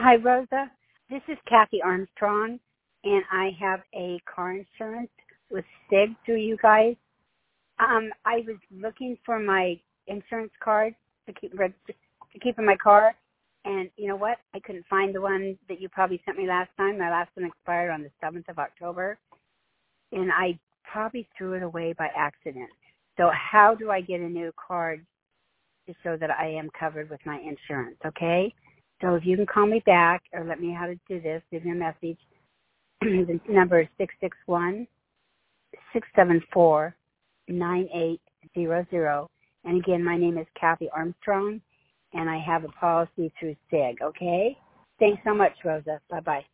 Hi, Rosa. This is Kathy Armstrong, and I have a car insurance with SIG through you guys. I was looking for my insurance card to keep in my car, and you know what? I couldn't find the one that you probably sent me last time. My last one expired on the 7th of October, and I probably threw it away by accident. So how do I get a new card to show that I am covered with my insurance, okay? So if you can call me back or let me know how to do this, leave me a message. The number is 661-674-9800. And again, my name is Kathy Armstrong, and I have a policy through SIG, okay? Thanks so much, Rosa. Bye-bye.